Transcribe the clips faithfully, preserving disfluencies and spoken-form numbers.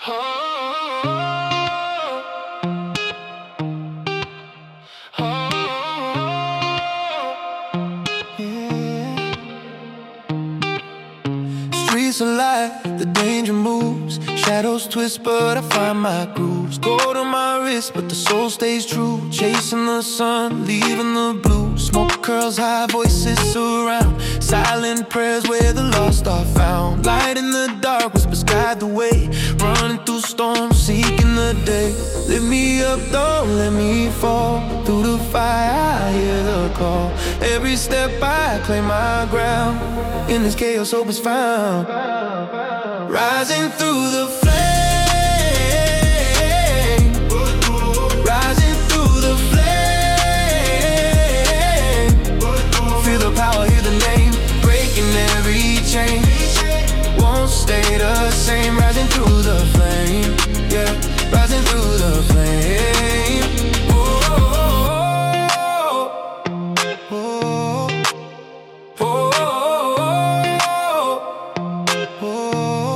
Yeah. Streets alive, the danger moves. Shadows twist, but I find my grooves. Gold on my wrist, but the soul stays true. Chasing the sun, leaving the blue. Smoke curls high, voices surround. Silent prayers where the lost are found. Light in the dark, whispers guide the way. Running through storms, seeking the day. Lift me up, don't let me fall. Through the fire, I hear the call. Every step I claim my ground. In this chaos, hope is found. Rising through the flame, rising through the flame. Feel the power, hear the name, breaking every chain. Won't stay the same. Rising through the flame, yeah, rising through the flame. Oh, oh, oh, oh, oh.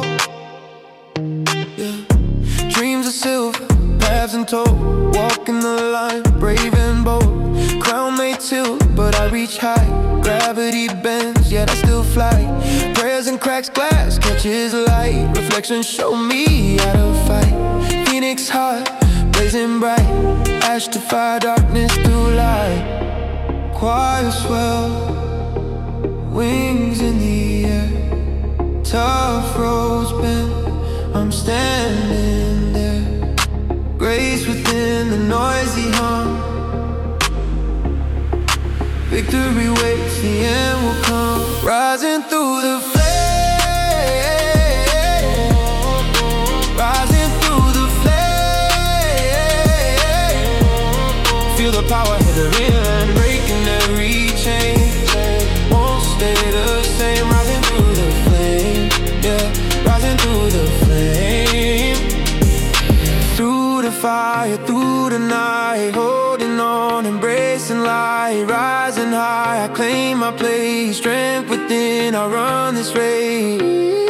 Dreams of silver, paths and told. Walking the line, brave and bold. Crown may tilt, but I reach high. Gravity bends, yet I still fly. Prayers and cracks glass, catches light. Reflections show me how to fight. Phoenix heart, blazing bright. Ash to fire, darkness to light. Choir swell, wings in the air. Tough roads bend, I'm standing there. Grace within the noisy hum. Victory waits, the end will come. Rising through the flame, rising through the flame. Feel the power hit the wind, breaking every chain. Won't stay the same. Rising through the flame, yeah, rising through the flame. Through the fire, through the night, holding on, embracing light. Rising high, I claim my place. Strength within, I run this race.